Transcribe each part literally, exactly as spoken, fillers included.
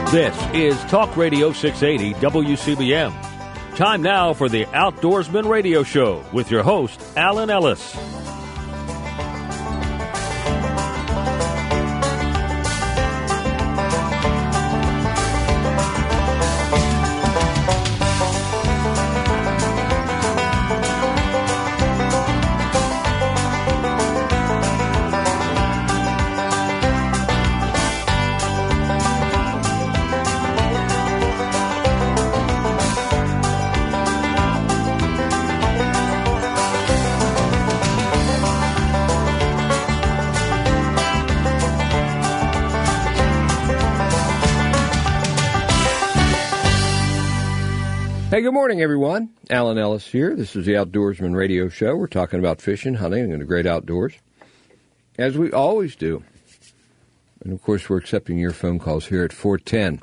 This is Talk Radio six eighty W C B M. Time now for the Outdoorsman Radio Show with your host, Alan Ellis. Hey, good morning, everyone. Alan Ellis here. This is the Outdoorsman Radio Show. We're talking about fishing, hunting, and the great outdoors, as we always do. And, of course, we're accepting your phone calls here at four one zero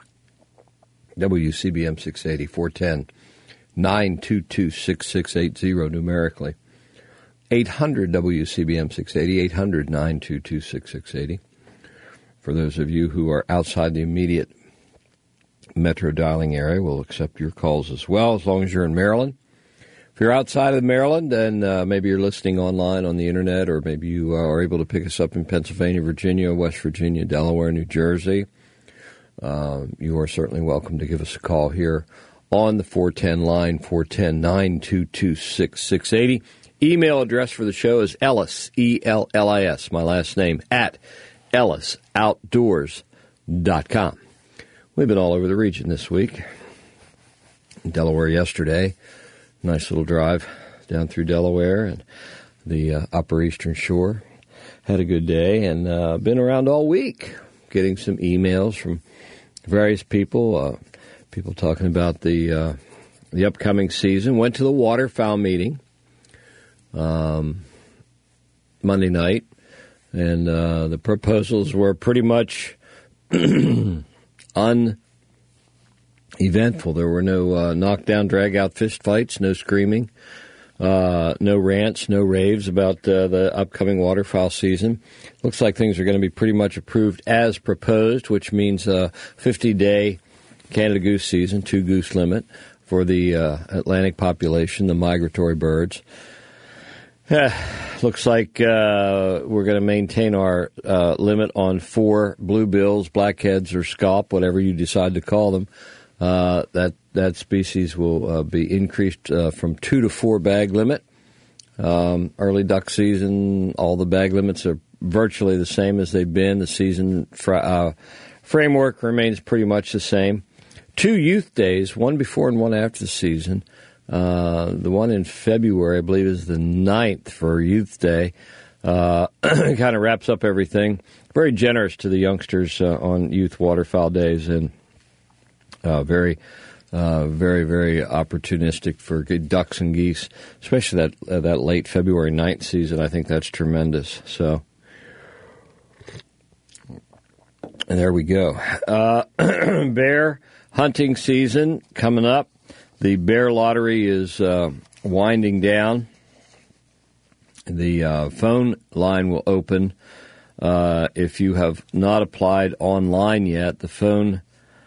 W C B M six eighty, four one zero, nine two two, six six eight zero numerically. eight hundred W C B M six eighty, eight hundred, nine two two, six six eight zero. For those of you who are outside the immediate metro dialing area, we'll accept your calls as well, as long as you're in Maryland. If you're outside of Maryland, then uh, maybe you're listening online on the internet, or maybe you uh, are able to pick us up in Pennsylvania, Virginia, West Virginia, Delaware, New Jersey. Uh, you are certainly welcome to give us a call here on the four one zero line, four one zero, nine two two, six six eight zero. Email address for the show is Ellis, E L L I S, my last name, at ellis outdoors dot com. We've been all over the region this week. In Delaware yesterday, nice little drive down through Delaware and the uh, Upper Eastern Shore. Had a good day, and uh, been around all week getting some emails from various people, uh, people talking about the uh, the upcoming season. Went to the waterfowl meeting um, Monday night, and uh, the proposals were pretty much uneventful. There were no uh, knockdown, drag-out fist fights, no screaming, uh, no rants, no raves about uh, the upcoming waterfowl season. Looks like things are going to be pretty much approved as proposed, which means a fifty-day Canada goose season, two goose limit for the uh, Atlantic population, the migratory birds. Uh, looks like uh, we're going to maintain our uh, limit on four bluebills, blackheads, or scaup, whatever you decide to call them. Uh, that that species will uh, be increased uh, from two to four bag limit. Um, early duck season, all the bag limits are virtually the same as they've been. The season fra- uh, framework remains pretty much the same. Two youth days, one before and one after the season. Uh, the one in February, I believe, is the ninth for Youth Day. Uh, kind of wraps up everything. Very generous to the youngsters uh, on youth waterfowl days, and uh, very, uh, very, very opportunistic for good ducks and geese, especially that uh, that late February ninth season. I think that's tremendous. So, and there we go. Uh, bear hunting season coming up. The bear lottery is uh, winding down. The uh, phone line will open. Uh, if you have not applied online yet, the phone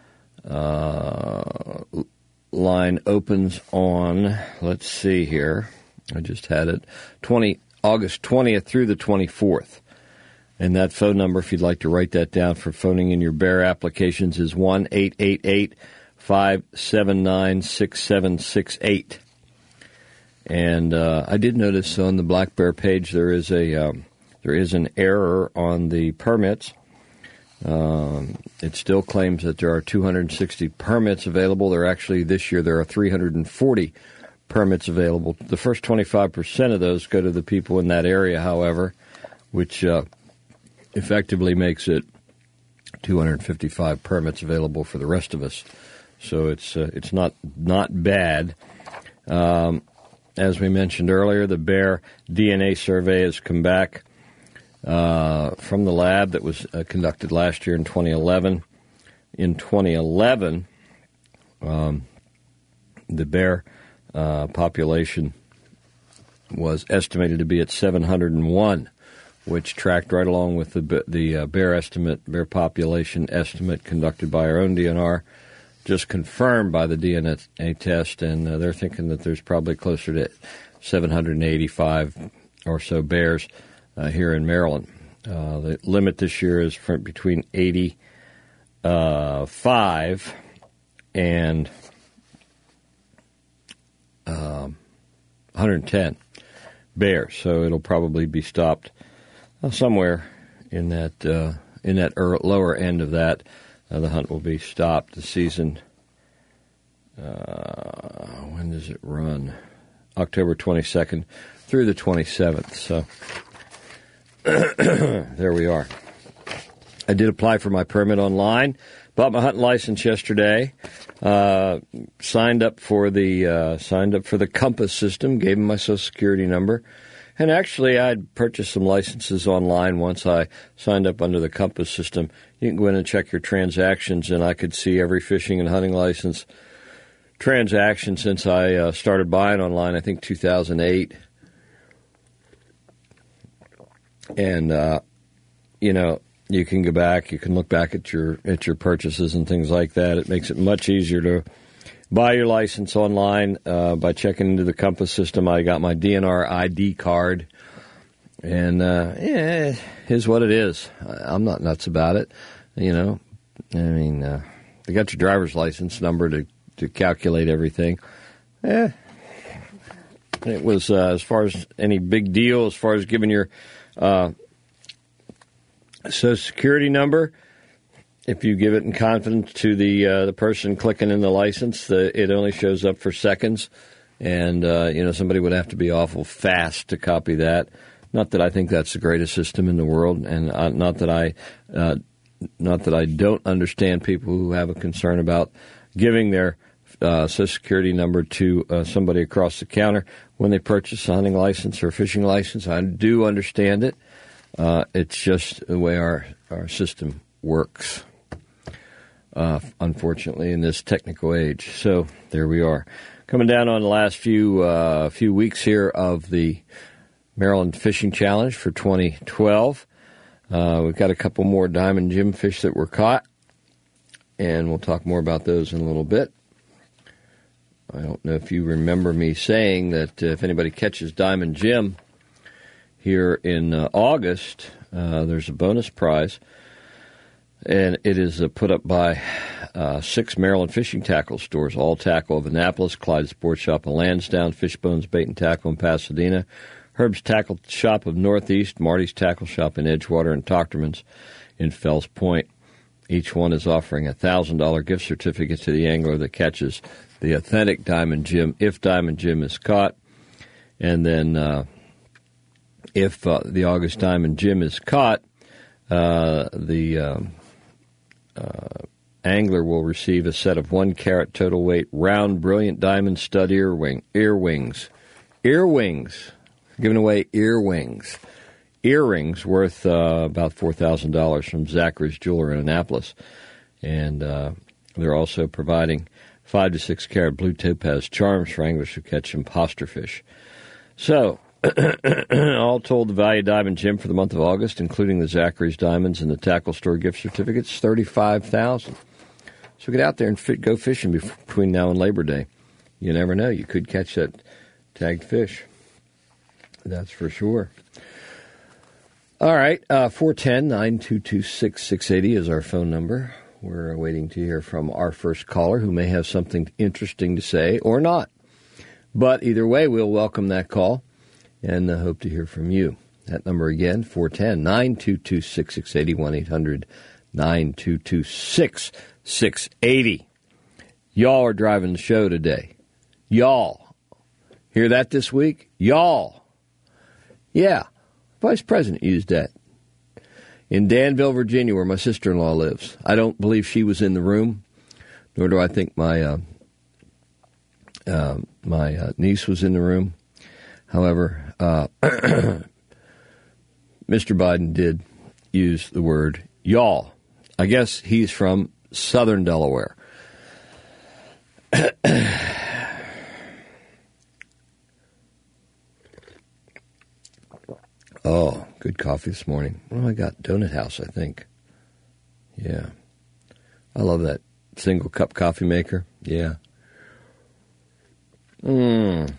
uh, line opens on, let's see here, I just had it, twenty August twentieth through the twenty-fourth. And that phone number, if you'd like to write that down for phoning in your bear applications, is one eight eight eight, five seven nine, six seven six eight. And uh, I did notice on the Black Bear page there is a um, there is an error on the permits. Um, it still claims that there are two hundred sixty permits available. There actually this year there are three hundred forty permits available. The first twenty-five percent of those go to the people in that area, however, which uh, effectively makes it two hundred fifty-five permits available for the rest of us. So it's uh, it's not not bad. Um, as we mentioned earlier, the bear D N A survey has come back uh, from the lab that was uh, conducted last year in twenty eleven. In twenty eleven, um, the bear uh, population was estimated to be at seven hundred one, which tracked right along with the the uh, bear estimate, bear population estimate conducted by our own D N R, just confirmed by the D N A test, and uh, they're thinking that there's probably closer to seven hundred eighty-five or so bears uh, here in Maryland. Uh, the limit this year is for between eighty-five and um, one hundred ten bears, so it'll probably be stopped uh, somewhere in that uh, in that er- lower end of that. Uh, the hunt will be stopped. The season, uh, when does it run? October twenty-second through the twenty-seventh. So there we are. I did apply for my permit online. Bought my hunting license yesterday. Uh, signed up for the uh, signed up for the Compass system. Gave them my Social Security number. And actually, I'd purchased some licenses online once I signed up under the Compass system. You can go in and check your transactions, and I could see every fishing and hunting license transaction since I uh, started buying online, I think two thousand eight. And, uh, you know, you can go back, you can look back at your at your purchases and things like that. It makes it much easier to buy your license online uh, by checking into the Compass system. I got my D N R I D card, and uh, yeah, here's what it is. I'm not nuts about it, you know. I mean, uh, they got your driver's license number to, to calculate everything. Eh, it was uh, as far as any big deal, as far as giving your uh, Social Security number. If you give it in confidence to the uh, the person clicking in the license, the, it only shows up for seconds, and uh, you know somebody would have to be awful fast to copy that. Not that I think that's the greatest system in the world, and uh, not that I uh, not that I don't understand people who have a concern about giving their uh, Social Security number to uh, somebody across the counter when they purchase a hunting license or a fishing license. I do understand it. Uh, it's just the way our, our system works, uh, unfortunately, in this technical age. So there we are. Coming down on the last few uh, few weeks here of the Maryland Fishing Challenge for twenty twelve. Uh, we've got a couple more Diamond Jim fish that were caught, and we'll talk more about those in a little bit. I don't know if you remember me saying that uh, if anybody catches Diamond Jim here in uh, August, uh, there's a bonus prize, and it is uh, put up by uh, six Maryland fishing tackle stores: All Tackle of Annapolis, Clyde Sports Shop of Lansdowne, Fishbones Bait and Tackle in Pasadena, Herb's Tackle Shop of Northeast, Marty's Tackle Shop in Edgewater, and Tochterman's in Fells Point. Each one is offering a one thousand dollars gift certificate to the angler that catches the authentic Diamond Jim, if Diamond Jim is caught. And then uh, if uh, the August Diamond Jim is caught, uh, the um, uh, angler will receive a set of one carat total weight round brilliant diamond stud earwing, earwings. Earwings. Giving away earwings. Earrings worth uh, about four thousand dollars from Zachary's Jeweler in Annapolis. And uh, they're also providing five to six carat blue topaz charms for anglers who catch imposter fish. So, all told, the value of Diamond Jim for the month of August, including the Zachary's Diamonds and the Tackle Store gift certificates, thirty-five thousand dollars. So get out there and fit, go fishing between now and Labor Day. You never know. You could catch that tagged fish. That's for sure. All right, uh, four one zero, nine two two, six six eight zero is our phone number. We're waiting to hear from our first caller who may have something interesting to say or not. But either way, we'll welcome that call and uh, hope to hear from you. That number again, four one zero, nine two two, six six eight zero, one eight hundred, nine two two, six six eight zero. Y'all are driving the show today. Y'all. Hear that this week? Y'all. Yeah. Vice President used that. In Danville, Virginia, where my sister-in-law lives. I don't believe she was in the room, nor do I think my uh, uh, my uh, niece was in the room. However, uh, Mister Biden did use the word y'all. I guess he's from southern Delaware. Oh, good coffee this morning. What do I got? Donut House, I think. Yeah. I love that single cup coffee maker. Yeah. Mmm.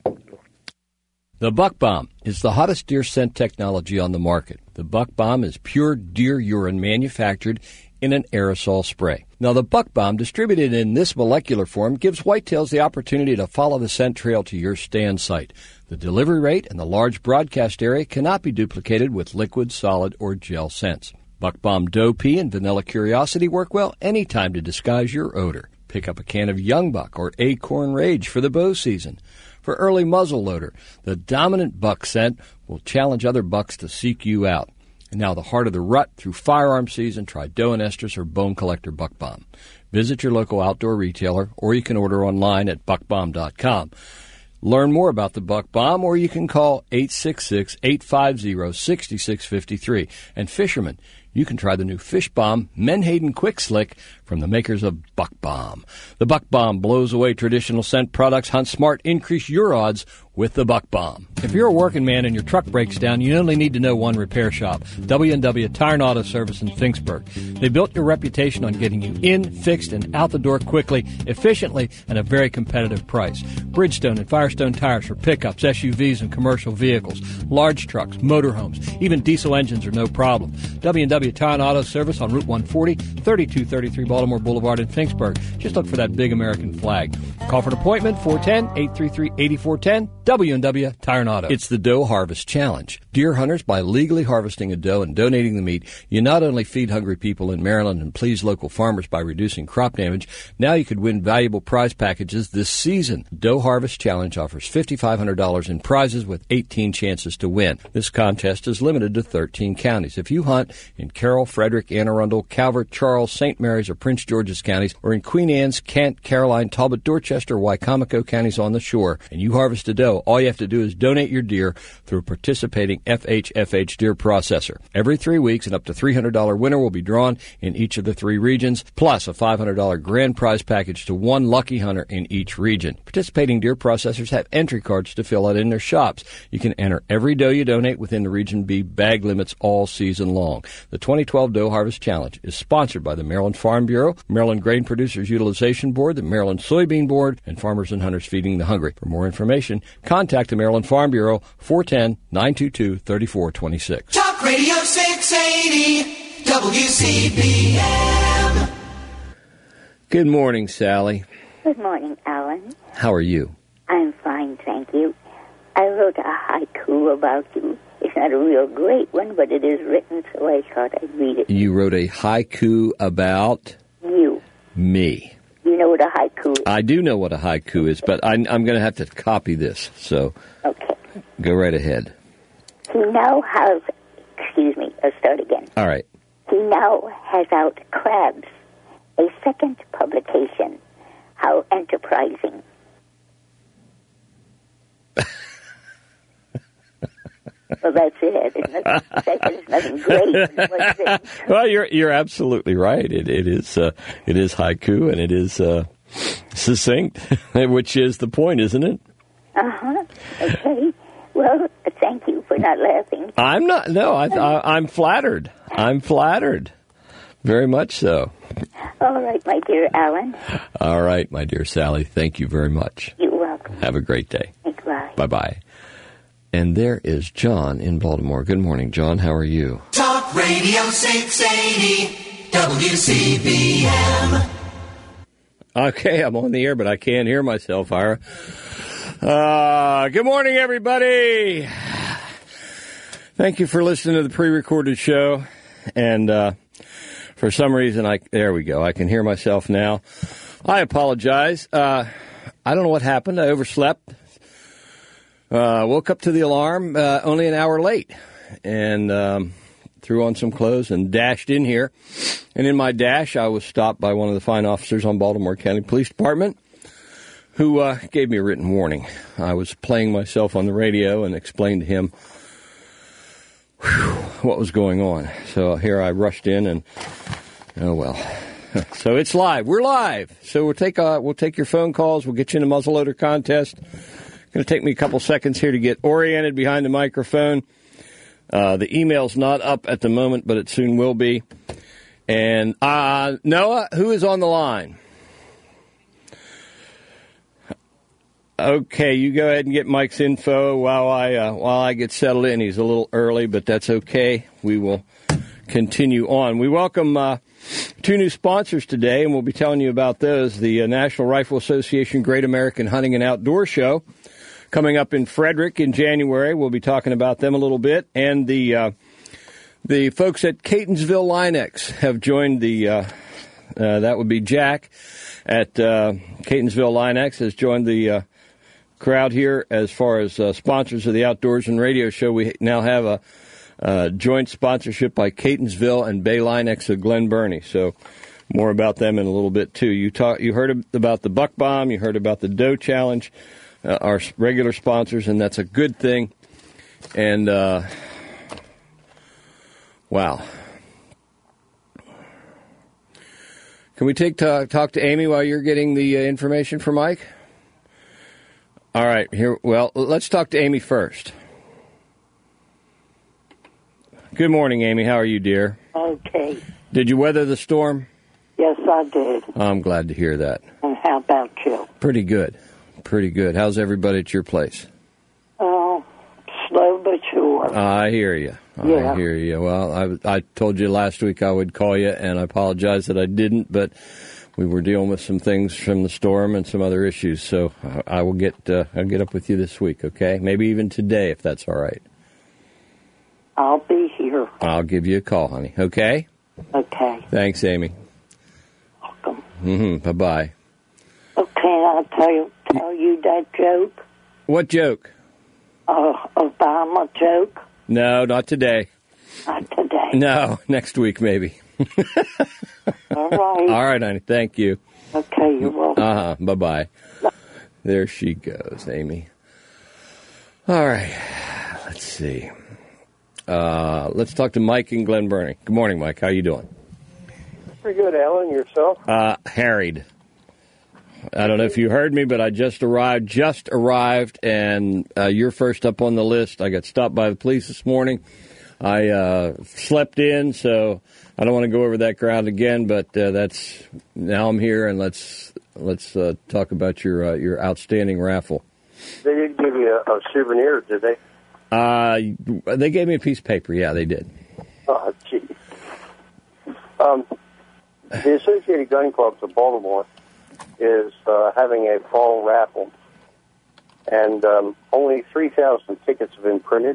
The Buck Bomb is the hottest deer scent technology on the market. The Buck Bomb is pure deer urine manufactured in an aerosol spray. Now, the Buck Bomb, distributed in this molecular form, gives whitetails the opportunity to follow the scent trail to your stand site. The delivery rate and the large broadcast area cannot be duplicated with liquid, solid, or gel scents. Buck Bomb Doe Pea and Vanilla Curiosity work well anytime to disguise your odor. Pick up a can of Young Buck or Acorn Rage for the bow season. For early muzzle loader, the dominant buck scent will challenge other bucks to seek you out. And now the heart of the rut through firearm season, try Doe and Estrus or Bone Collector Buck Bomb. Visit your local outdoor retailer, or you can order online at buck bomb dot com. Learn more about the Buck Bomb, or you can call eight six six, eight five zero, six six five three. And fishermen, you can try the new Fish Bomb Menhaden Quick Slick from the makers of Buck Bomb. The Buck Bomb blows away traditional scent products. Hunt smart, increase your odds with the Buck Bomb. If you're a working man and your truck breaks down, you only need to know one repair shop, W and W Tire and Auto Service in Finksburg. They built your reputation on getting you in, fixed, and out the door quickly, efficiently, and at a very competitive price. Bridgestone and Firestone tires for pickups, S U Vs, and commercial vehicles, large trucks, motorhomes, even diesel engines are no problem. W and W Tire and Auto Service on Route one forty, thirty-two thirty-three Baltimore Boulevard in Finksburg. Just look for that big American flag. Call for an appointment, four one zero, eight three three, eight four one zero. W and W Tire and Auto. It's the Doe Harvest Challenge. Deer hunters, by legally harvesting a doe and donating the meat, you not only feed hungry people in Maryland and please local farmers by reducing crop damage, now you could win valuable prize packages this season. Doe Harvest Challenge offers five thousand five hundred dollars in prizes with eighteen chances to win. This contest is limited to thirteen counties. If you hunt in Carroll, Frederick, Anne Arundel, Calvert, Charles, Saint Mary's, or Prince George's counties, or in Queen Anne's, Kent, Caroline, Talbot, Dorchester, Wycomico counties on the shore, and you harvest a doe, all you have to do is donate your deer through a participating F H F H deer processor. Every three weeks, an up to three hundred dollars winner will be drawn in each of the three regions, plus a five hundred dollars grand prize package to one lucky hunter in each region. Participating deer processors have entry cards to fill out in their shops. You can enter every doe you donate within the Region B bag limits all season long. The twenty twelve Doe Harvest Challenge is sponsored by the Maryland Farm Bureau, Maryland Grain Producers Utilization Board, the Maryland Soybean Board, and Farmers and Hunters Feeding the Hungry. For more information, contact the Maryland Farm Bureau, four one zero, nine two two, three four two six. Talk Radio six eighty, W C B M. Good morning, Sally. Good morning, Alan. How are you? I'm fine, thank you. I wrote a haiku about you. It's not a real great one, but it is written, so I thought I'd read it. You wrote a haiku about you. Me. You know what a haiku is? I do know what a haiku is, but I, I'm going to have to copy this, so okay. Go right ahead. He now has, excuse me, I'll start again. All right. He now has out Crabs, a second publication. How enterprising. Well, that's it. It's nothing, it's nothing great. Well, you're you're absolutely right. It it is uh, it is haiku and it is uh, succinct, which is the point, isn't it? Uh huh. Okay. Well, thank you for not laughing. I'm not. No, I, I, I'm flattered. I'm flattered. Very much so. All right, my dear Alan. All right, my dear Sally. Thank you very much. You're welcome. Have a great day. Bye. Bye-bye. And there is John in Baltimore. Good morning, John. How are you? Talk Radio six eighty, W C B M. Okay, I'm on the air, but I can't hear myself, Ira. Uh, good morning, everybody. Thank you for listening to the pre-recorded show. And uh, for some reason, I there we go. I can hear myself now. I apologize. Uh, I don't know what happened. I overslept. Uh, woke up to the alarm uh, only an hour late and um, threw on some clothes and dashed in here. And in my dash, I was stopped by one of the fine officers on Baltimore County Police Department who uh, gave me a written warning. I was playing myself on the radio and explained to him whew, what was going on. So here I rushed in and, oh, well. So it's live. We're live. So we'll take uh, we'll take your phone calls. We'll get you in the muzzleloader contest. Going to take me a couple seconds here to get oriented behind the microphone. Uh, the email's not up at the moment, but it soon will be. And uh, Noah, who is on the line? Okay, you go ahead and get Mike's info while I uh, while I get settled in. He's a little early, but that's okay. We will continue on. We welcome uh, two new sponsors today, and we'll be telling you about those. The uh, National Rifle Association Great American Hunting and Outdoor Show coming up in Frederick in January. We'll be talking about them a little bit. And the uh, the folks at Catonsville Line-X have joined the, uh, uh, that would be Jack at uh, Catonsville Line-X has joined the uh, crowd here as far as uh, sponsors of the Outdoorsman Radio Show. We now have a uh, joint sponsorship by Catonsville and Bay Line-X of Glen Burnie. So more about them in a little bit, too. You talk, you heard about the Buck Bomb. You heard about the Doe Challenge, uh, our regular sponsors, and that's a good thing. And, uh, wow. Can we take to, talk to Amy while you're getting the uh, information for Mike? All right. Here. Well, let's talk to Amy first. Good morning, Amy. How are you, dear? Okay. Did you weather the storm? Yes, I did. I'm glad to hear that. And how about you? Pretty good. Pretty good. How's everybody at your place? Oh, slow but sure. I hear you. Yeah. I hear you. Well, I, I told you last week I would call you, and I apologize that I didn't, but we were dealing with some things from the storm and some other issues, so I, I will get uh, I'll get up with you this week, okay? Maybe even today, if that's all right. I'll be here. I'll give you a call, honey, okay? Okay. Thanks, Amy. Welcome. Mm-hmm. Bye-bye. Okay, I'll tell you, tell you that joke. What joke? Uh, Obama joke. No, not today. Not today. No, next week maybe. All right. All right, honey. Thank you. Okay, you're welcome. Uh-huh. Bye-bye. There she goes, Amy. All right. Let's see. Uh, let's talk to Mike in Glen Burnie. Good morning, Mike. How you doing? Pretty good, Alan. Yourself? Uh, harried. I don't know if you heard me, but I just arrived, just arrived, and uh, you're first up on the list. I got stopped by the police this morning. I uh, slept in, so I don't want to go over that ground again, but uh, that's now I'm here, and let's let's uh, talk about your uh, your outstanding raffle. They didn't give you a, a souvenir, did they? Uh, they gave me a piece of paper. Yeah, they did. Oh, gee. Um, the Associated Gun Clubs of Baltimore is uh, having a fall raffle, and um, only three thousand tickets have been printed.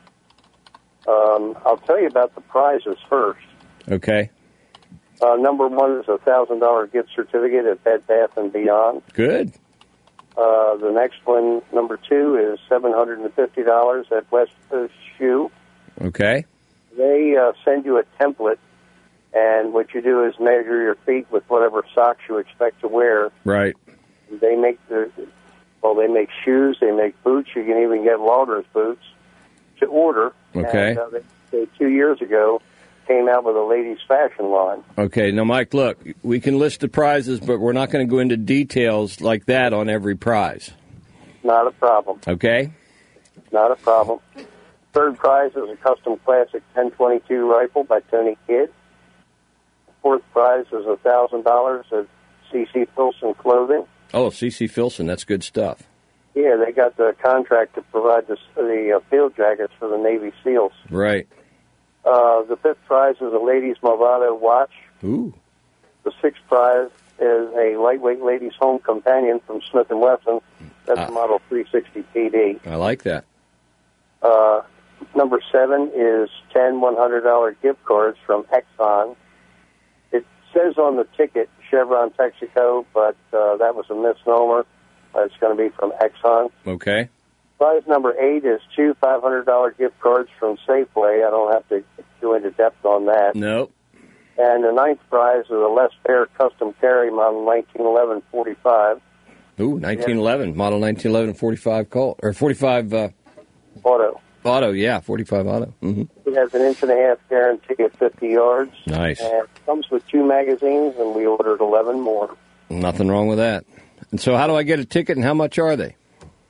Um, I'll tell you about the prizes first. Okay. Uh, number one is a one thousand dollars gift certificate at Bed Bath and Beyond. Good. Uh, the next one, number two, is seven hundred fifty dollars at West Coast Shoe. Okay. They uh, send you a template, and what you do is measure your feet with whatever socks you expect to wear. Right. They make the, well, they make shoes, they make boots. You can even get Walrus boots to order. Okay. And, uh, they, they, two years ago, came out with a ladies' fashion line. Okay. Now, Mike, look, we can list the prizes, but we're not going to go into details like that on every prize. Not a problem. Okay? Not a problem. Third prize is a custom classic ten twenty-two rifle by Tony Kidd. Fourth prize is one thousand dollars at C C Filson Clothing. Oh, C C Filson, that's good stuff. Yeah, they got the contract to provide the, the uh, field jackets for the Navy SEALs. Right. Uh, the fifth prize is a ladies' Movado watch. Ooh. The sixth prize is a lightweight ladies' home companion from Smith and Wesson. That's Ah. model three sixty P D. I like that. Uh, number seven is ten one hundred dollars gift cards from Exxon. It says on the ticket Chevron Texaco, but uh, that was a misnomer. Uh, it's going to be from Exxon. Okay. Prize number eight is two five hundred dollars gift cards from Safeway. I don't have to go into depth on that. Nope. And the ninth prize is a Les Fair custom carry model nineteen eleven forty-five. Ooh, nineteen eleven, model nineteen eleven forty-five Colt, or forty-five uh, Auto. Auto, yeah, forty-five Auto. Mm-hmm. It has an inch and a half guarantee at fifty yards. Nice. And it comes with two magazines, and we ordered eleven more. Nothing wrong with that. And so how do I get a ticket, and how much are they?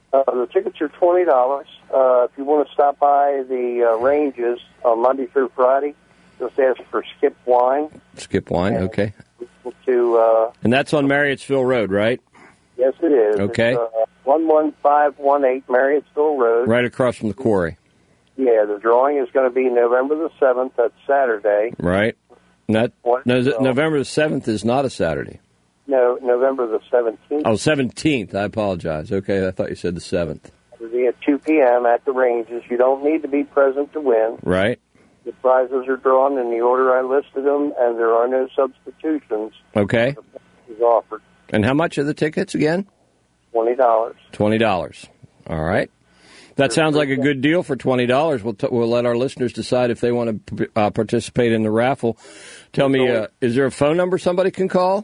Uh, the tickets are twenty dollars. Uh, if you want to stop by the uh, ranges on Monday through Friday, just ask for Skip Wine. Skip Wine, and okay. To, uh, and that's on Marriottsville Road, right? Yes, it is. Okay. It's, uh, one one five one eight Marriottsville Road. Right across from the quarry. Yeah, the drawing is going to be November the seventh. That's Saturday. Right. That, What? no, is it So- November the seventh is not a Saturday. No, November the seventeenth. Oh, seventeenth. I apologize. Okay, I thought you said the seventh. It'll be at two p.m. at the ranges. You don't need to be present to win. Right. The prizes are drawn in the order I listed them, and there are no substitutions. Okay. Is offered And how much are the tickets again? twenty dollars. twenty dollars. All right. That sounds like a good deal for twenty dollars. We'll, t- we'll let our listeners decide if they want to p- uh, participate in the raffle. Tell me, uh, is there a phone number somebody can call?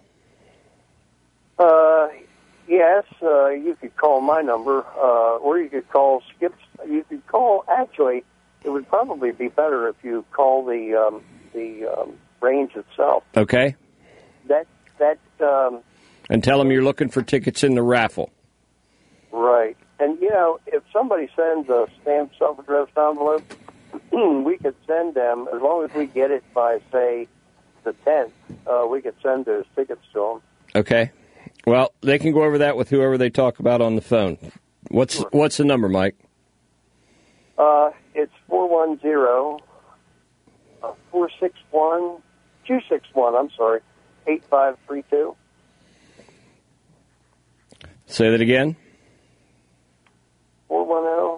Uh, yes, uh, you could call my number, uh, or you could call Skip's. You could call. Actually, it would probably be better if you call the um, the um, range itself. Okay. That that um, And tell them you're looking for tickets in the raffle. right. And you know, if somebody sends a stamped self-addressed envelope, we could send them as long as we get it by say the tenth. Uh, we could send those tickets to them. Okay. Well, they can go over that with whoever they talk about on the phone. What's Sure. what's the number, Mike? Uh, it's four one zero, four six one, two six one, I'm sorry, eight five three two. Say that again. four one zero,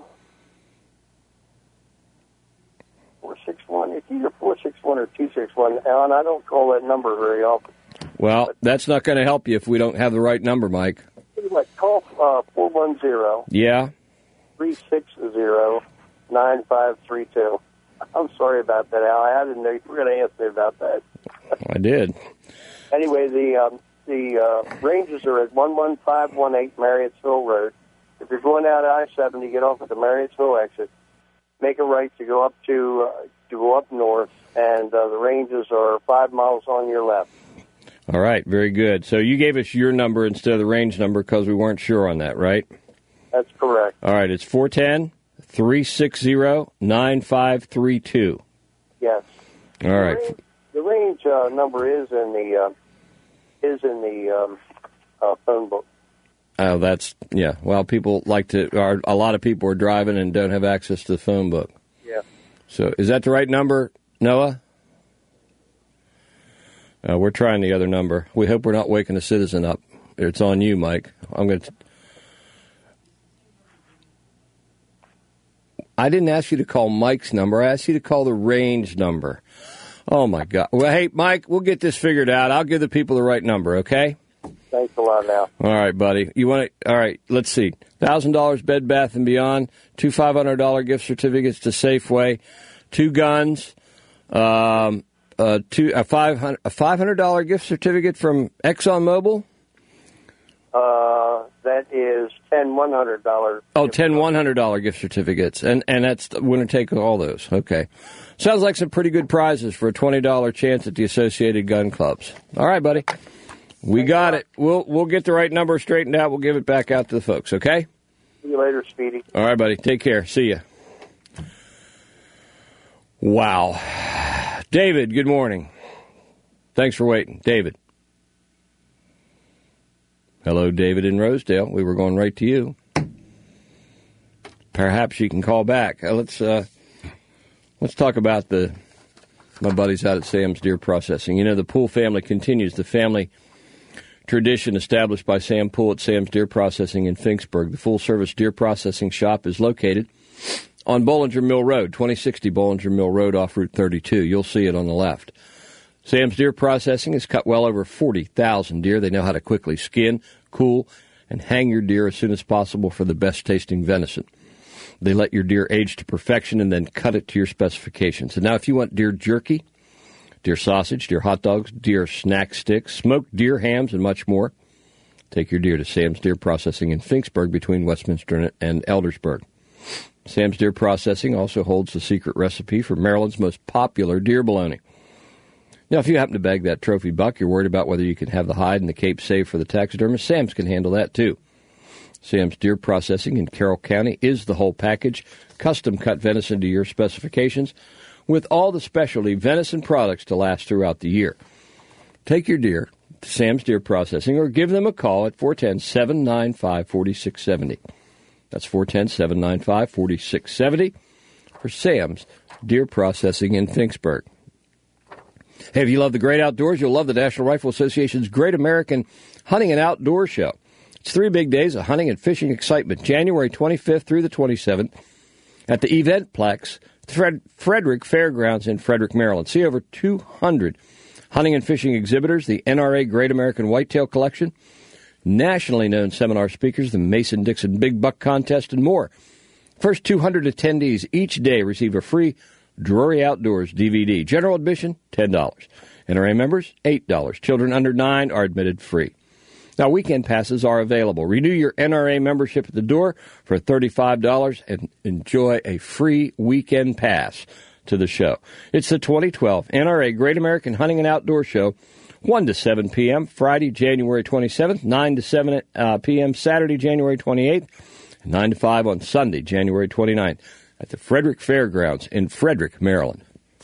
four six one. It's either four six one or two six one. Alan, I don't call that number very often. Well, that's not going to help you if we don't have the right number, Mike. Anyway, call uh, four one zero, Yeah? three six zero, nine five three two. I'm sorry about that, Al. I didn't know you were going to ask me about that. I did. Anyway, the um, the uh, ranges are at one one five one eight Marriottsville Road. If you're going out I seventy, get off at the Marriottsville exit. Make a right to go up to uh, to go up north, and uh, the ranges are five miles on your left. All right, very good. So you gave us your number instead of the range number because we weren't sure on that, right? That's correct. All right, it's four one zero, three six zero, nine five three two. Yes. All right. The range, the range uh, number is in the uh, is in the um, uh, phone book. Oh, that's, yeah. Well, people like to, are, a lot of people are driving and don't have access to the phone book. Yeah. So is that the right number, Noah? Uh, we're trying the other number. We hope we're not waking a citizen up. It's on you, Mike. I'm going to. I didn't ask you to call Mike's number. I asked you to call the range number. Oh, my God. Well, hey, Mike, we'll get this figured out. I'll give the people the right number, okay? Thanks a lot, now. All right, buddy. You want to? All right. Let's see. Thousand dollars, Bed Bath and Beyond. Two five hundred dollar gift certificates to Safeway. Two guns. Um, uh, two a five hundred a five hundred dollar gift certificate from ExxonMobil. Uh, that is ten one hundred dollars. Oh, ten one hundred dollar gift certificates, and and that's we're going to take all those. Okay. Sounds like some pretty good prizes for a twenty dollar chance at the Associated Gun Clubs. All right, buddy. We got it. We'll we'll get the right number straightened out. We'll give it back out to the folks, okay? See you later, Speedy. All right, buddy. Take care. See ya. Wow. David, good morning. Thanks for waiting. David. Hello, David in Rosedale. We were going right to you. Perhaps you can call back. Uh, let's uh, let's talk about the my buddies out at Sam's Deer Processing. You know, the Poole family continues. The family tradition established by Sam Poole at Sam's Deer Processing in Finksburg. The full-service deer processing shop is located on Bollinger Mill Road, twenty sixty Bollinger Mill Road off Route thirty-two. You'll see it on the left. Sam's Deer Processing has cut well over forty thousand deer. They know how to quickly skin, cool, and hang your deer as soon as possible for the best-tasting venison. They let your deer age to perfection and then cut it to your specifications. And now if you want deer jerky, deer sausage, deer hot dogs, deer snack sticks, smoked deer hams, and much more, take your deer to Sam's Deer Processing in Finksburg between Westminster and Eldersburg. Sam's Deer Processing also holds the secret recipe for Maryland's most popular deer bologna. Now, if you happen to bag that trophy buck, you're worried about whether you can have the hide and the cape saved for the taxidermist, Sam's can handle that too. Sam's Deer Processing in Carroll County is the whole package. Custom cut venison to your specifications with all the specialty venison products to last throughout the year. Take your deer to Sam's Deer Processing or give them a call at four one zero, seven nine five, four six seven zero. That's four one zero, seven nine five, four six seven zero for Sam's Deer Processing in Finksburg. Hey, if you love the great outdoors, you'll love the National Rifle Association's Great American Hunting and Outdoor Show. It's three big days of hunting and fishing excitement, January twenty-fifth through the twenty-seventh at the Eventplex, Fred- Frederick Fairgrounds in Frederick, Maryland. See over two hundred hunting and fishing exhibitors, the N R A Great American Whitetail Collection, nationally known seminar speakers, the Mason-Dixon Big Buck Contest, and more. First two hundred attendees each day receive a free Drury Outdoors D V D. General admission, ten dollars. N R A members, eight dollars. Children under nine are admitted free. Now, weekend passes are available. Renew your N R A membership at the door for thirty-five dollars and enjoy a free weekend pass to the show. It's the twenty twelve N R A Great American Hunting and Outdoor Show, one to seven p.m., Friday, January twenty-seventh, nine to seven p.m., Saturday, January twenty-eighth, and nine to five on Sunday, January twenty-ninth, at the Frederick Fairgrounds in Frederick, Maryland.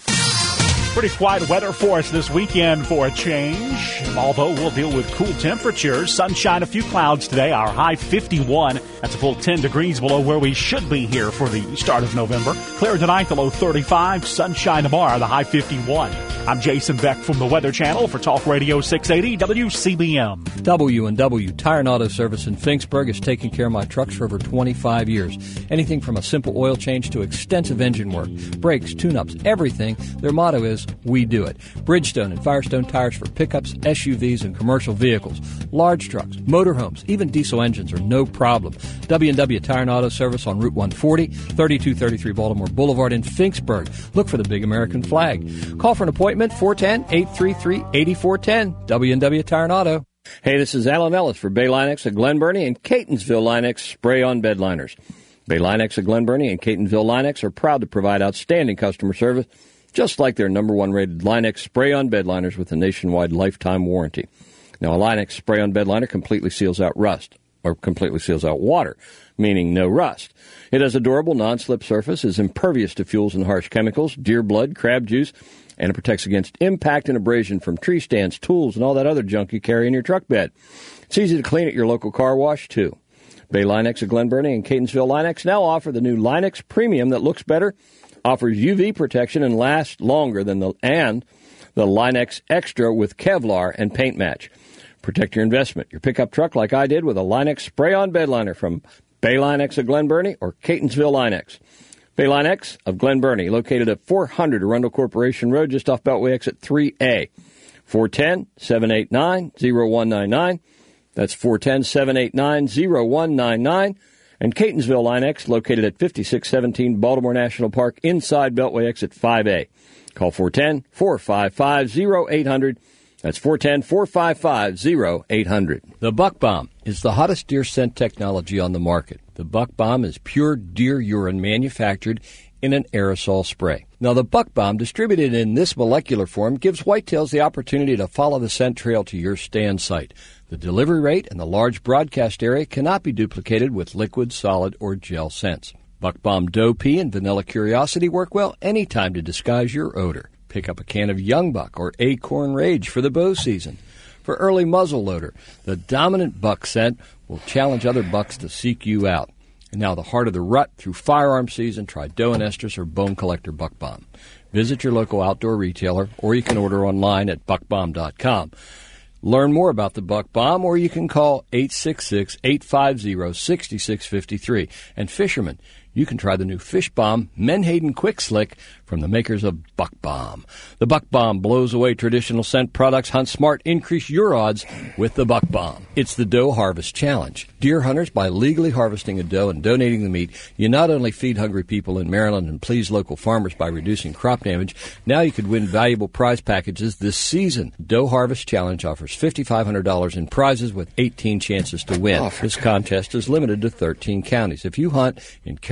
Pretty quiet weather for us this weekend for a change. Although we'll deal with cool temperatures, sunshine, a few clouds today. Our high fifty-one. That's a full ten degrees below where we should be here for the start of November. Clear tonight, the low thirty-five. Sunshine tomorrow, the high fifty-one. I'm Jason Beck from the Weather Channel for Talk Radio six eighty W C B M. W and W Tire and Auto Service in Finksburg has taken care of my trucks for over twenty-five years. Anything from a simple oil change to extensive engine work, brakes, tune-ups, everything. Their motto is, we do it. Bridgestone and Firestone tires for pickups, S U Vs, and commercial vehicles. Large trucks, motorhomes, even diesel engines are no problem. W and W Tire and Auto Service on Route one forty, thirty-two thirty-three Baltimore Boulevard in Finksburg. Look for the big American flag. Call for an appointment, four one zero, eight three three, eight four one zero. W and W Tire and Auto. Hey, this is Alan Ellis for Bay Linex of Glen Burnie and Catonsville Linex Spray-On Bed Liners. Bay Linex of Glen Burnie and Catonsville Linex are proud to provide outstanding customer service, just like their number one rated Linex spray-on bed liners with a nationwide lifetime warranty. Now, a Linex spray-on bed liner completely seals out rust, or completely seals out water, meaning no rust. It has a durable, non-slip surface, is impervious to fuels and harsh chemicals, deer blood, crab juice, and it protects against impact and abrasion from tree stands, tools, and all that other junk you carry in your truck bed. It's easy to clean at your local car wash, too. Bay Linex of Glen Burnie and Catonsville Linex now offer the new Linex Premium that looks better, offers U V protection, and lasts longer than the and the Linex Extra with Kevlar and paint match. Protect your investment, your pickup truck like I did with a Linex spray-on bed liner from Bay Linex of Glen Burnie or Catonsville Linex. Bay Linex of Glen Burnie, located at four hundred Arundel Corporation Road, just off Beltway exit three A. four one zero, seven eight nine, zero one nine nine. That's four one zero, seven eight nine, zero one nine nine. And Catonsville Linex, located at fifty-six seventeen Baltimore National Park, inside Beltway exit five A. Call four one zero, four five five, zero eight hundred. That's four one zero, four five five, zero eight hundred. The Buck Bomb is the hottest deer scent technology on the market. The Buck Bomb is pure deer urine manufactured in an aerosol spray. Now, the Buck Bomb, distributed in this molecular form, gives whitetails the opportunity to follow the scent trail to your stand site. The delivery rate and the large broadcast area cannot be duplicated with liquid, solid, or gel scents. Buck Bomb Doe Pee and Vanilla Curiosity work well anytime to disguise your odor. Pick up a can of Young Buck or Acorn Rage for the bow season. For early muzzle loader, the dominant buck scent will challenge other bucks to seek you out. And now the heart of the rut through firearm season, try Doe and Estrus or Bone Collector Buck Bomb. Visit your local outdoor retailer, or you can order online at buck bomb dot com. Learn more about the Buck Bomb, or you can call eight six six, eight five zero, six six five three. And fishermen, you can try the new Fish Bomb Menhaden Quick Slick from the makers of Buck Bomb. The Buck Bomb blows away traditional scent products. Hunt smart, increase your odds with the Buck Bomb. It's the Doe Harvest Challenge. Deer hunters, by legally harvesting a doe and donating the meat, you not only feed hungry people in Maryland and please local farmers by reducing crop damage, now you could win valuable prize packages this season. Doe Harvest Challenge offers five thousand five hundred dollars in prizes with eighteen chances to win. Oh, this contest is limited to thirteen counties. If you hunt in Carroll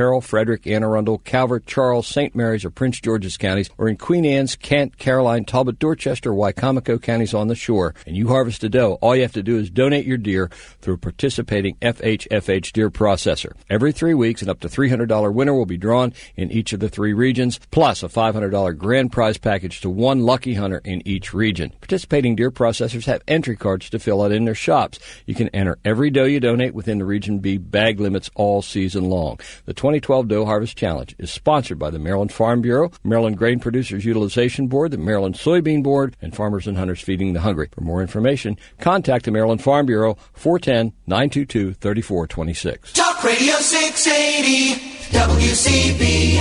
Carroll, Frederick, Anne Arundel, Calvert, Charles, Saint Mary's, or Prince George's counties, or in Queen Anne's, Kent, Caroline, Talbot, Dorchester, Wycomico counties on the shore, and you harvest a doe, all you have to do is donate your deer through a participating F H F H deer processor. Every three weeks, an up to three hundred dollars winner will be drawn in each of the three regions, plus a five hundred dollars grand prize package to one lucky hunter in each region. Participating deer processors have entry cards to fill out in their shops. You can enter every doe you donate within the Region B bag limits all season long. The twenty twelve Doe Harvest Challenge is sponsored by the Maryland Farm Bureau, Maryland Grain Producers Utilization Board, the Maryland Soybean Board, and Farmers and Hunters Feeding the Hungry. For more information, contact the Maryland Farm Bureau, four one zero, nine two two, three four two six. Talk Radio six eighty, W C B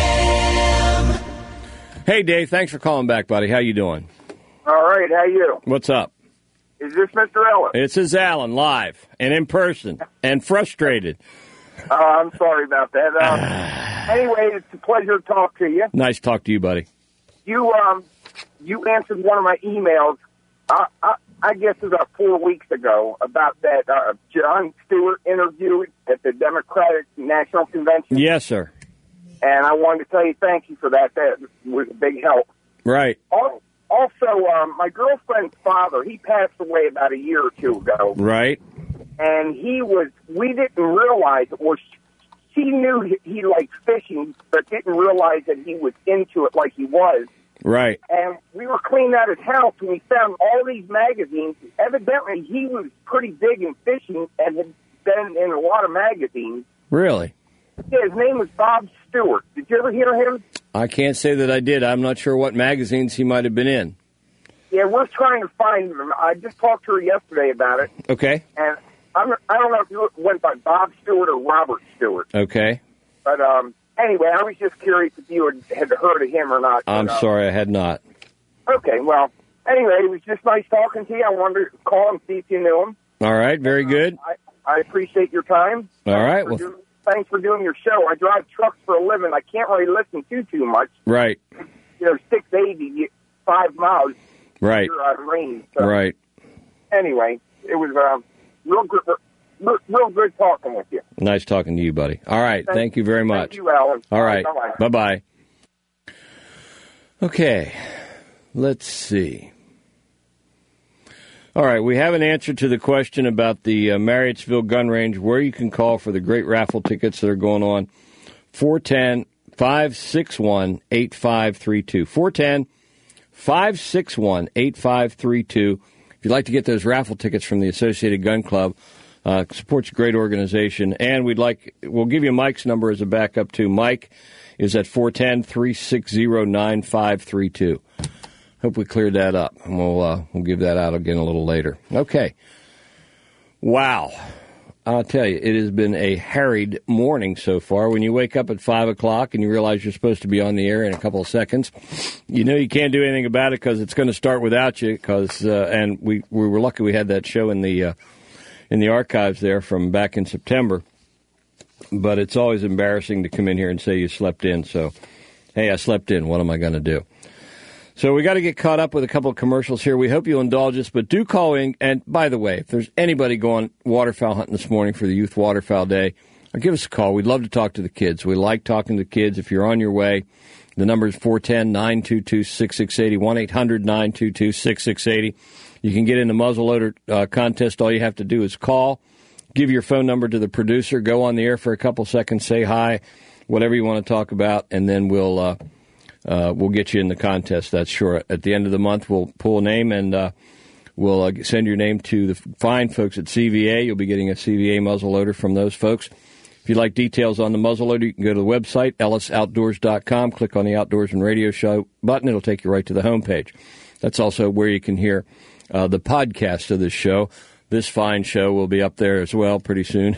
M. Hey, Dave, thanks for calling back, buddy. How you doing? All right, how you? What's up? Is this Mister Ellis? This is Alan, live and in person and frustrated. Uh, I'm sorry about that. Um, anyway, it's a pleasure to talk to you. Nice to talk to you, buddy. You um, you answered one of my emails, uh, I, I guess about four weeks ago, about that uh, Jon Stewart interview at the Democratic National Convention. Yes, sir. And I wanted to tell you thank you for that. That was a big help. Right. Also, um, my girlfriend's father, he passed away about a year or two ago. Right. And he was, we didn't realize, or she knew he, he liked fishing, but didn't realize that he was into it like he was. Right. And we were cleaning out his house, and we found all these magazines. Evidently, he was pretty big in fishing and had been in a lot of magazines. Really? Yeah, his name was Bob Stewart. Did you ever hear him? I can't say that I did. I'm not sure what magazines he might have been in. Yeah, we're trying to find him. I just talked to her yesterday about it. Okay. And I'm, I don't know if you went by Bob Stewart or Robert Stewart. Okay. But um, anyway, I was just curious if you had, had heard of him or not. I'm but, uh, sorry, I had not. Okay, well, anyway, it was just nice talking to you. I wanted to call and see if you knew him. All right, very good. Uh, I, I appreciate your time. All right. Thanks for, Well, doing, thanks for doing your show. I drive trucks for a living. I can't really listen to too much. right, You know, six eighty, five miles. right, You're out of range. So. right. Anyway, it was uh, real good. Real, real good talking with you. Nice talking to you, buddy. All right, thank, thank you very much. Thank you, Alan. All right, bye-bye. bye-bye. Okay, let's see. All right, we have an answer to the question about the uh, Marriottsville Gun Range, where you can call for the great raffle tickets that are going on. four one zero, five six one, eight five three two. four one zero, five six one, eight five three two. If you'd like to get those raffle tickets from the Associated Gun Club, uh, supports a great organization. And we'd like, we'll give you Mike's number as a backup too. Mike is at four one zero, three six zero, nine five three two. Hope we cleared that up, and we'll uh, we'll give that out again a little later. Okay. Wow. I'll tell you, it has been a harried morning so far. When you wake up at five o'clock and you realize you're supposed to be on the air in a couple of seconds, you know you can't do anything about it because it's going to start without you. Cause, uh, and we, we were lucky we had that show in the uh, in the archives there from back in September. But it's always embarrassing to come in here and say you slept in. So, hey, I slept in. What am I going to do? So we got to get caught up with a couple of commercials here. We hope you'll indulge us, but do call in. And by the way, if there's anybody going waterfowl hunting this morning for the Youth Waterfowl Day, give us a call. We'd love to talk to the kids. We like talking to the kids. If you're on your way, the number is four one zero, nine two two, six six eight zero, one eight hundred, nine two two, six six eight zero. You can get in the muzzleloader uh, contest. All you have to do is call, give your phone number to the producer, go on the air for a couple seconds, say hi, whatever you want to talk about, and then we'll... Uh, Uh, we'll get you in the contest, that's sure. At the end of the month, we'll pull a name, and uh, we'll uh, send your name to the fine folks at C V A. You'll be getting a C V A muzzleloader from those folks. If you'd like details on the muzzleloader, you can go to the website, ellis outdoors dot com. Click on the Outdoorsman Radio Show button. It'll take you right to the homepage. That's also where you can hear uh, the podcast of this show. This fine show will be up there as well pretty soon.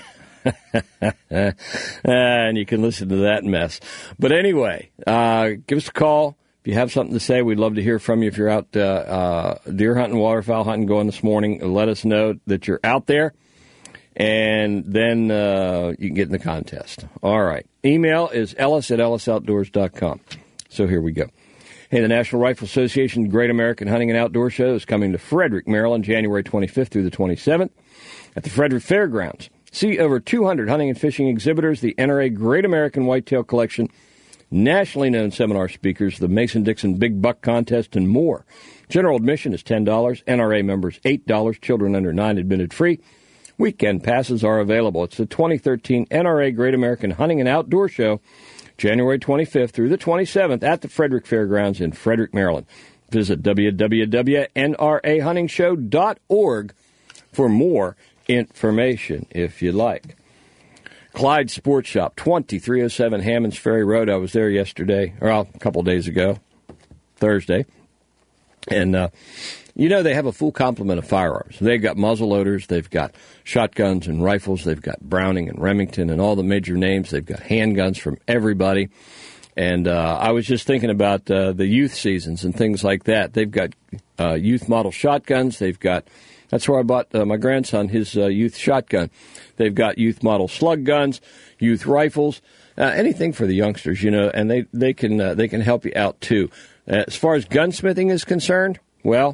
And you can listen to that mess. But anyway, uh, give us a call. If you have something to say, we'd love to hear from you. If you're out uh, uh, deer hunting, waterfowl hunting, going this morning, let us know that you're out there. And then uh, you can get in the contest. All right. Email is ellis at ellis outdoors dot com. So here we go. Hey, the National Rifle Association Great American Hunting and Outdoor Show is coming to Frederick, Maryland, January twenty-fifth through the twenty-seventh at the Frederick Fairgrounds. See over two hundred hunting and fishing exhibitors, the N R A Great American Whitetail Collection, nationally known seminar speakers, the Mason-Dixon Big Buck Contest, and more. General admission is ten dollars. N R A members, eight dollars. Children under nine admitted free. Weekend passes are available. It's the twenty thirteen N R A Great American Hunting and Outdoor Show, January twenty-fifth through the twenty-seventh at the Frederick Fairgrounds in Frederick, Maryland. Visit w w w dot n r a hunting show dot org for more information, if you like. Clyde Sports Shop, twenty-three oh seven Hammonds Ferry Road. I was there yesterday, or well, a couple days ago, Thursday. And, uh, you know, they have a full complement of firearms. They've got muzzle loaders, they've got shotguns and rifles, they've got Browning and Remington and all the major names. They've got handguns from everybody. And uh, I was just thinking about uh, the youth seasons and things like that. They've got uh, youth model shotguns. They've got, that's where I bought uh, my grandson his uh, youth shotgun. They've got youth model slug guns, youth rifles, uh, anything for the youngsters, you know, and they, they can uh, they can help you out too. As far as gunsmithing is concerned, well,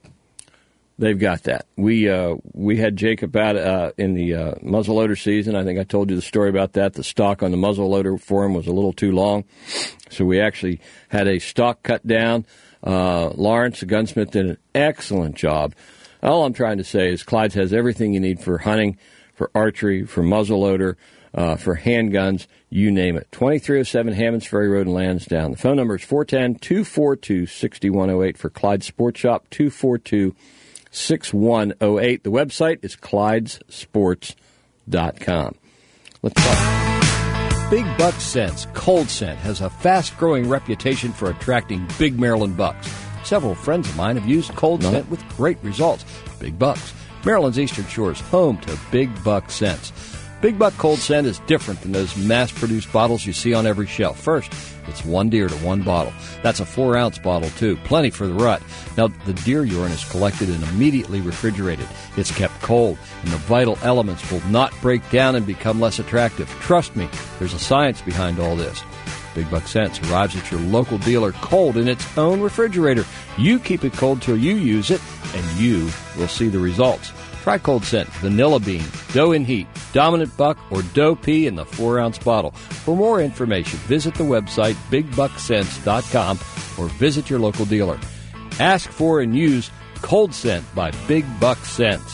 they've got that. We uh, we had Jacob out uh, in the uh, muzzleloader season. I think I told you the story about that. The stock on the muzzleloader for him was a little too long, so we actually had a stock cut down. Uh, Lawrence, the gunsmith, did an excellent job. All I'm trying to say is Clyde's has everything you need for hunting, for archery, for muzzleloader, uh, for handguns, you name it. twenty-three oh seven Hammonds Ferry Road in Lansdowne. The phone number is four one zero, two four two, six one zero eight for Clyde Sports Shop, two four two, six one zero eight. The website is clydes sports dot com. Let's talk. Big Buck Scents Cold Scent has a fast-growing reputation for attracting big Maryland bucks. Several friends of mine have used Cold No. Scent with great results. Big Bucks, Maryland's Eastern Shore's home to Big Buck Scents. Big Buck Cold Scent is different than those mass-produced bottles you see on every shelf. First, it's one deer to one bottle. That's a four-ounce bottle, too. Plenty for the rut. Now, the deer urine is collected and immediately refrigerated. It's kept cold, and the vital elements will not break down and become less attractive. Trust me, there's a science behind all this. Big Buck Scents arrives at your local dealer cold in its own refrigerator. You keep it cold till you use it, and you will see the results. Try Cold Scent, Vanilla Bean, Doe in Heat, Dominant Buck, or Doe Pea in the four-ounce bottle. For more information, visit the website big buck scents dot com or visit your local dealer. Ask for and use Cold Scent by Big Buck Scents.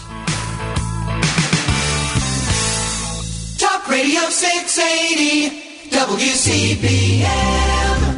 Talk Radio six eighty, W C B M.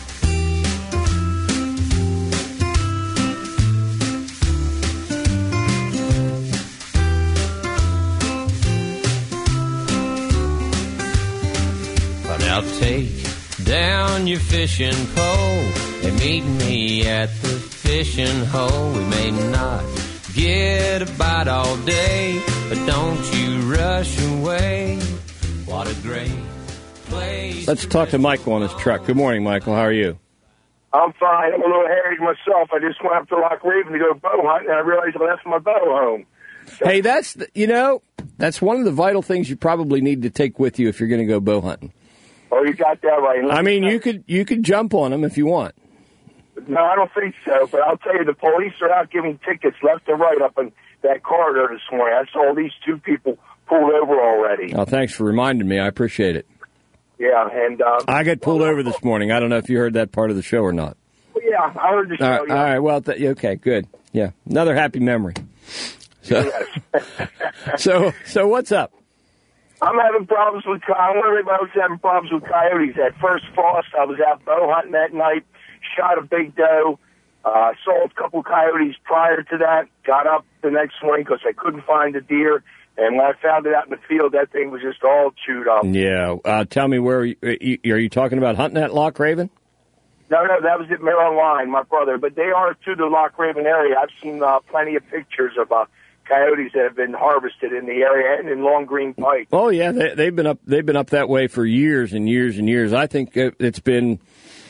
Now take down your fishing pole and meet me at the fishing hole. We may not get a bite all day, but don't you rush away. What a great place. Let's talk to Michael on his truck. Good morning, Michael. How are you? I'm fine. I'm a little harried myself. I just went up to Loch Raven to go bow hunting, and I realized I left my bow home. So, Hey, that's, the, you know, that's one of the vital things you probably need to take with you if you're going to go bow hunting. oh, you got that right. I mean, you could you could jump on them if you want. No, I don't think so. But I'll tell you, the police are out giving tickets left and right up in that corridor this morning. I saw these two people pulled over already. Oh, thanks for reminding me. I appreciate it. Yeah, and uh, I got pulled over this morning. I don't know if you heard that part of the show or not. yeah, I heard the show. All right, yeah. all right well, th- okay, good. Yeah, another happy memory. So, Yes. so, so what's up? I'm having problems with coyotes. I was having problems with coyotes. At first frost, I was out bow hunting that night, shot a big doe, uh, saw a couple coyotes prior to that, got up the next morning because I couldn't find a deer, and when I found it out in the field, that thing was just all chewed up. Yeah, uh, tell me where you, are you talking about hunting at Loch Raven? No, no, that was at Maryland Line, my brother. But they are to the Loch Raven area. I've seen uh, plenty of pictures of uh, coyotes that have been harvested in the area and in Long Green Pike. Oh yeah, they, they've been up. They've been up that way for years and years and years. I think it, it's been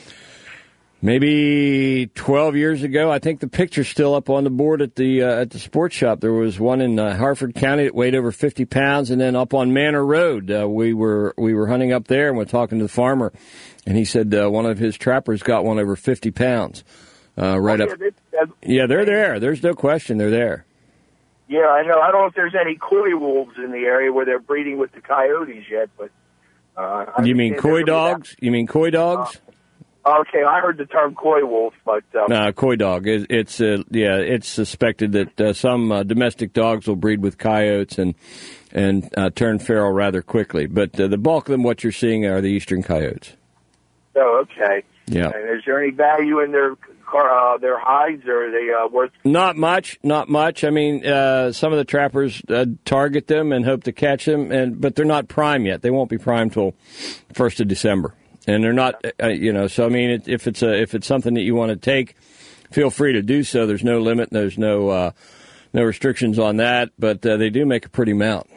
maybe twelve years ago. I think the picture's still up on the board at the uh, at the sports shop. There was one in uh, Harford County that weighed over fifty pounds, and then up on Manor Road, uh, we were we were hunting up there, and we're talking to the farmer, and he said uh, one of his trappers got one over fifty pounds. Uh, right oh, up. Yeah, they, uh, Yeah, they're there. There's no question they're there. Yeah, I know. I don't know if there's any coy wolves in the area where they're breeding with the coyotes yet, but... Uh, you mean coy dogs? You mean coy dogs? Uh, okay, I heard the term coy wolf, but... Um, no, coy dog. It, it's, uh, yeah, it's suspected that uh, some uh, domestic dogs will breed with coyotes and and uh, turn feral rather quickly. But uh, the bulk of them, what you're seeing, are the eastern coyotes. Oh, okay. Yeah. And is there any value in their car, uh, their hides, or are they uh, worth? Not much, not much. I mean, uh, some of the trappers uh, target them and hope to catch them, and but they're not prime yet. They won't be prime till first of December, and they're not. Uh, you know, so I mean, it, if it's a if it's something that you want to take, feel free to do so. There's no limit. There's no uh, no restrictions on that, but uh, they do make a pretty mount.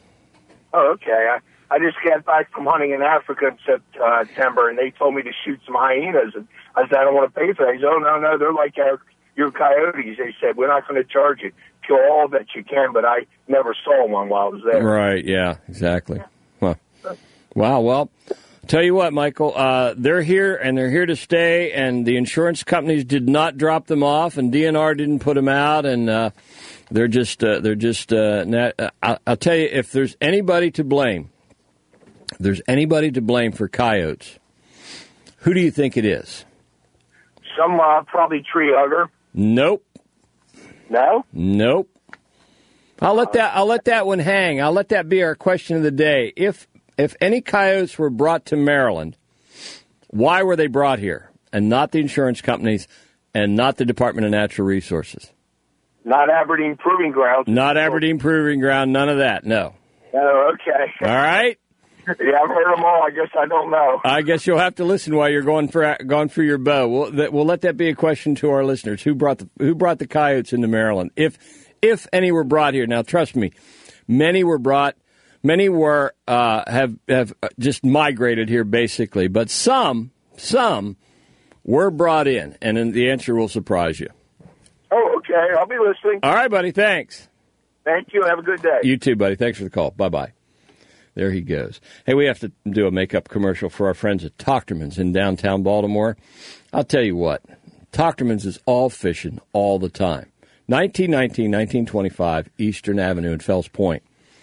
Oh, okay. I, I just got back from hunting in Africa in September, and they told me to shoot some hyenas. And I said, I don't want to pay for that. He said, oh, no, no, they're like our, your coyotes. They said, we're not going to charge you. Kill all that you can, but I never saw one while I was there. Right, yeah, exactly. Huh. Wow, well, tell you what, Michael, uh, they're here, and they're here to stay, and the insurance companies did not drop them off, and D N R didn't put them out, and uh, they're just, uh, they're just, uh, not, uh, I'll, I'll tell you, if there's anybody to blame, if there's anybody to blame for coyotes, who do you think it is? Some uh, probably tree hugger. Nope. No? Nope. I'll let that I'll let that one hang. I'll let that be our question of the day. If if any coyotes were brought to Maryland, why were they brought here? And not the insurance companies and not the Department of Natural Resources. Not Aberdeen Proving Ground. Not Aberdeen Proving Ground, none of that, no. Oh, okay. All right? Yeah, I've heard them all. I guess I don't know. I guess you'll have to listen while you're going for going for your bow. We'll, that, we'll let that be a question to our listeners. Who brought the who brought the coyotes into Maryland? If if any were brought here, now trust me, many were brought. Many were uh, have have just migrated here basically, but some some were brought in, and then the answer will surprise you. Oh, okay. I'll be listening. All right, buddy. Thanks. Thank you. Have a good day. You too, buddy. Thanks for the call. Bye bye. There he goes. Hey, we have to do a makeup commercial for our friends at Tochterman's in downtown Baltimore. I'll tell you what, Tochterman's is all fishing all the time. nineteen nineteen, nineteen twenty-five Eastern Avenue in Fells Point.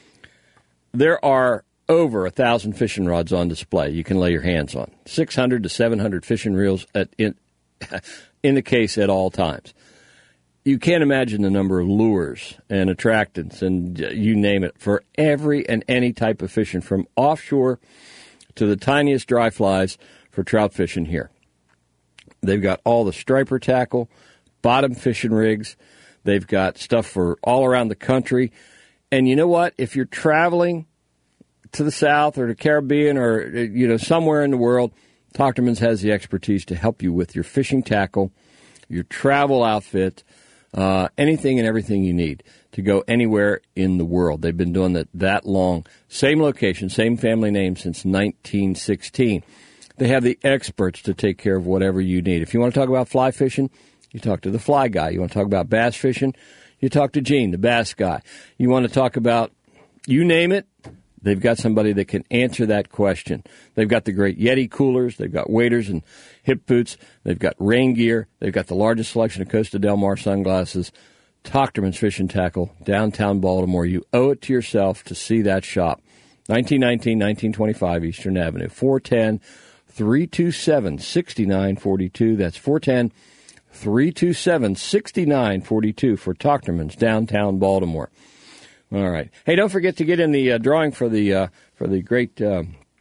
There are over a thousand fishing rods on display you can lay your hands on. six hundred to seven hundred fishing reels at, in, in the case at all times. You can't imagine the number of lures and attractants and you name it for every and any type of fishing, from offshore to the tiniest dry flies for trout fishing here. They've got all the striper tackle, bottom fishing rigs. They've got stuff for all around the country. And you know what? If you're traveling to the South or the Caribbean or, you know, somewhere in the world, Tochterman's has the expertise to help you with your fishing tackle, your travel outfit, Uh, anything and everything you need to go anywhere in the world. They've been doing that that long. Same location, same family name since nineteen sixteen. They have the experts to take care of whatever you need. If you want to talk about fly fishing, you talk to the fly guy. You want to talk about bass fishing, you talk to Gene, the bass guy. You want to talk about, you name it, they've got somebody that can answer that question. They've got the great Yeti coolers. They've got waders and hip boots. They've got rain gear. They've got the largest selection of Costa Del Mar sunglasses. Tochterman's Fishing Tackle, downtown Baltimore. You owe it to yourself to see that shop. nineteen nineteen, nineteen twenty-five Eastern Avenue. four one zero, three two seven, six nine four two. That's four one zero, three two seven, six nine four two for Tochterman's, downtown Baltimore. All right. Hey, don't forget to get in the uh, drawing for the uh, for the great uh,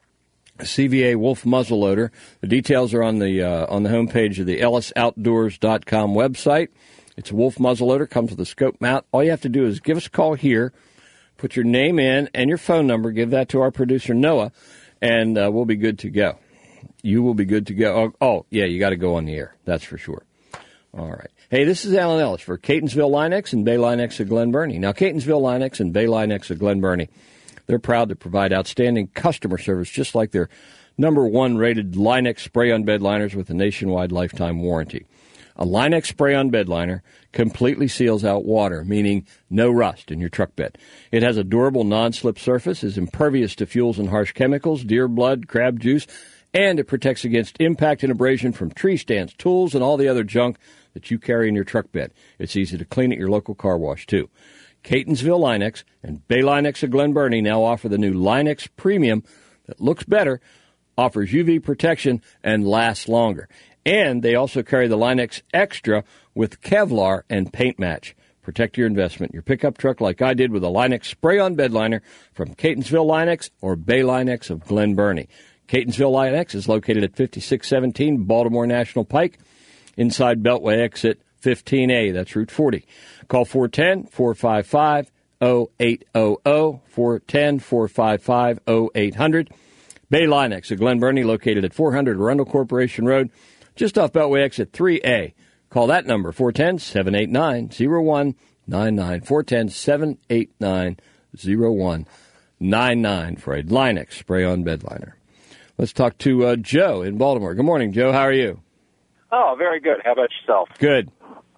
C V A Wolf muzzleloader. The details are on the uh, on the homepage of the ellis outdoors dot com website. It's a Wolf muzzleloader, comes with a scope mount. All you have to do is give us a call here, put your name in and your phone number, give that to our producer Noah, and uh, we'll be good to go. You will be good to go. Oh, oh yeah, you got to go on the air. That's for sure. All right. Hey, this is Alan Ellis for Catonsville Line-X and Bay Line-X of Glen Burnie. Now, Catonsville Line-X and Bay Line-X of Glen Burnie, they're proud to provide outstanding customer service, just like their number one rated Line-X spray-on bed liners with a nationwide lifetime warranty. A Line-X spray-on bed liner completely seals out water, meaning no rust in your truck bed. It has a durable non-slip surface, is impervious to fuels and harsh chemicals, deer blood, crab juice, and it protects against impact and abrasion from tree stands, tools, and all the other junk that you carry in your truck bed. It's easy to clean at your local car wash, too. Catonsville Line-X and Bay Line-X of Glen Burnie now offer the new Line-X Premium that looks better, offers U V protection, and lasts longer. And they also carry the Line-X Extra with Kevlar and Paint Match. Protect your investment, your pickup truck like I did with a Line-X spray-on bed liner from Catonsville Line-X or Bay Line-X of Glen Burnie. Catonsville Line-X is located at fifty-six seventeen Baltimore National Pike, inside Beltway exit fifteen A. That's Route forty. Call four one zero, four five five, zero eight zero zero, four one zero, four five five, zero eight hundred. Bay Line-X of Glen Burnie, located at four hundred Arundel Corporation Road, just off Beltway exit three A. Call that number, four one zero, seven eight nine, zero one nine nine, four one zero, seven eight nine, zero one nine nine for a Line-X spray-on bed liner. Let's talk to uh, Joe in Baltimore. Good morning, Joe. How are you? Oh, very good. How about yourself? Good.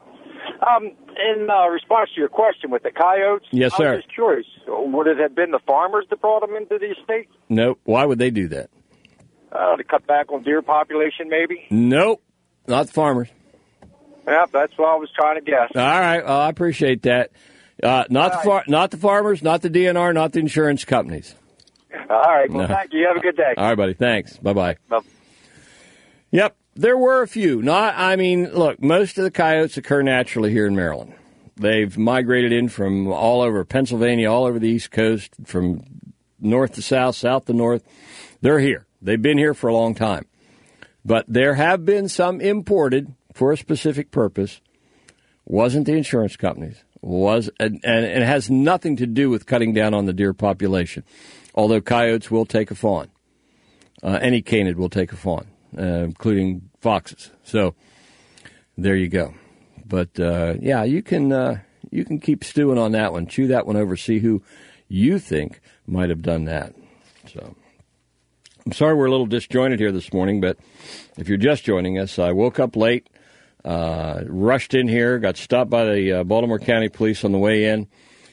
Um, in uh, response to your question with the coyotes, yes, sir. I was just curious. Would it have been the farmers that brought them into the estate? Nope. Why would they do that? Uh, to cut back on deer population, maybe? Nope. Not the farmers. Yeah, that's what I was trying to guess. All right. Well, I appreciate that. Uh, not the far- not the farmers, not the D N R, not the insurance companies. All right. Well, No. thank you. Have a good day. All right, buddy. Thanks. Bye-bye. Bye. Yep. There were a few. Not. I mean, look, most of the coyotes occur naturally here in Maryland. They've migrated in from all over Pennsylvania, all over the East Coast, from north to south, south to north. They're here. They've been here for a long time. But there have been some imported for a specific purpose. Wasn't the insurance companies. Was and, and it has nothing to do with cutting down on the deer population. Although coyotes will take a fawn. Uh, any canid will take a fawn, uh, including foxes. So there you go. But, uh, yeah, you can uh, you can keep stewing on that one. Chew that one over. See who you think might have done that. So I'm sorry we're a little disjointed here this morning, but if you're just joining us, I woke up late, uh, rushed in here, got stopped by the uh, Baltimore County Police on the way in,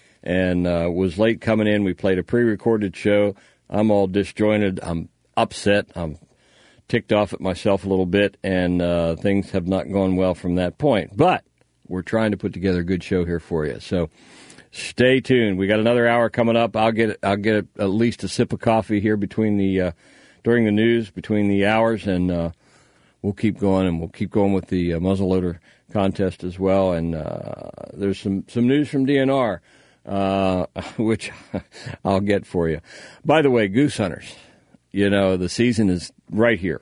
and uh, was late coming in. We played a pre-recorded show. I'm all disjointed. I'm upset. I'm ticked off at myself a little bit, and uh, things have not gone well from that point. But we're trying to put together a good show here for you. So stay tuned. We got another hour coming up. I'll get I'll get at least a sip of coffee here between the uh, during the news between the hours, and uh, we'll keep going, and we'll keep going with the uh, muzzleloader contest as well. And uh, there's some some news from D N R, uh, which I'll get for you. By the way, goose hunters, you know, the season is right here,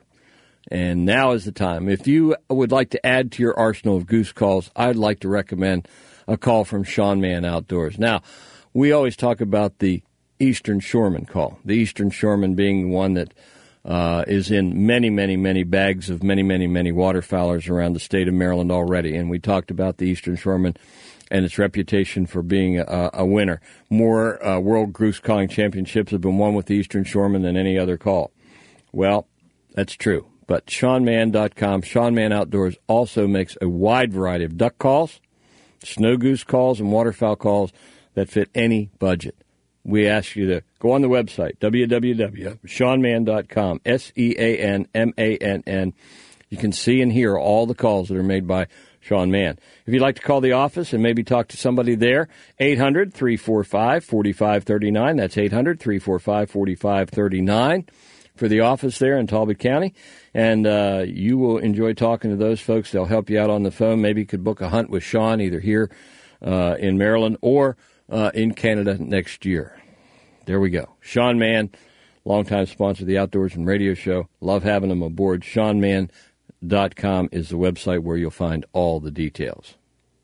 and now is the time. If you would like to add to your arsenal of goose calls, I'd like to recommend a call from Sean Mann Outdoors. Now, we always talk about the Eastern Shoreman call, the Eastern Shoreman being the one that uh, is in many, many, many bags of many, many, many waterfowlers around the state of Maryland already. And we talked about the Eastern Shoreman and its reputation for being a, a winner. More uh, World Goose Calling Championships have been won with the Eastern Shoreman than any other call. Well, that's true. But Sean Mann dot com, Sean Mann Outdoors, also makes a wide variety of duck calls, snow goose calls, and waterfowl calls that fit any budget. We ask you to go on the website, w w w dot sean mann dot com, S E A N M A N N. You can see and hear all the calls that are made by Sean Mann. If you'd like to call the office and maybe talk to somebody there, eight hundred, three four five, four five three nine. That's eight hundred, three four five, four five three nine for the office there in Talbot County. And uh, you will enjoy talking to those folks. They'll help you out on the phone. Maybe you could book a hunt with Sean either here uh, in Maryland or uh, in Canada next year. There we go. Sean Mann, longtime sponsor of the Outdoorsman Radio Show. Love having him aboard. Sean Mann dot com is the website where you'll find all the details.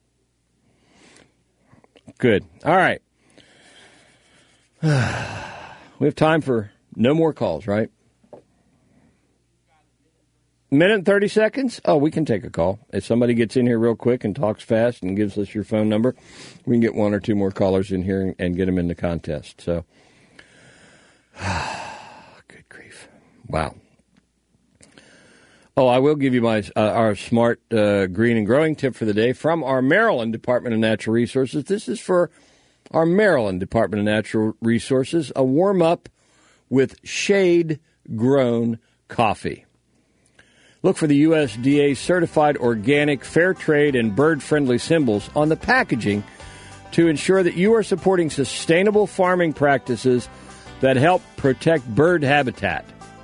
Good. All right. We have time for no more calls, right? Minute and thirty seconds? Oh, we can take a call. If somebody gets in here real quick and talks fast and gives us your phone number, we can get one or two more callers in here and get them in the contest. So, good grief. Wow. Oh, I will give you my uh, our smart uh, green and growing tip for the day from our Maryland Department of Natural Resources. This is for our Maryland Department of Natural Resources, a warm-up with shade-grown coffee. Look for the U S D A certified organic, fair trade, and bird-friendly symbols on the packaging to ensure that you are supporting sustainable farming practices that help protect bird habitat.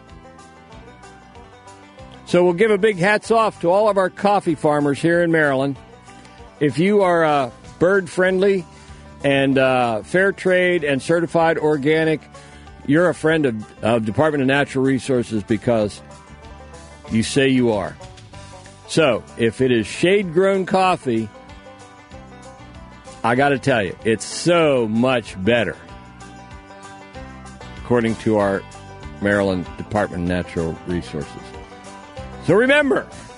So we'll give a big hats off to all of our coffee farmers here in Maryland. If you are uh, bird friendly and uh, fair trade and certified organic, you're a friend of, of Department of Natural Resources because you say you are. So if it is shade-grown coffee, I got to tell you, it's so much better, according to our Maryland Department of Natural Resources. So remember,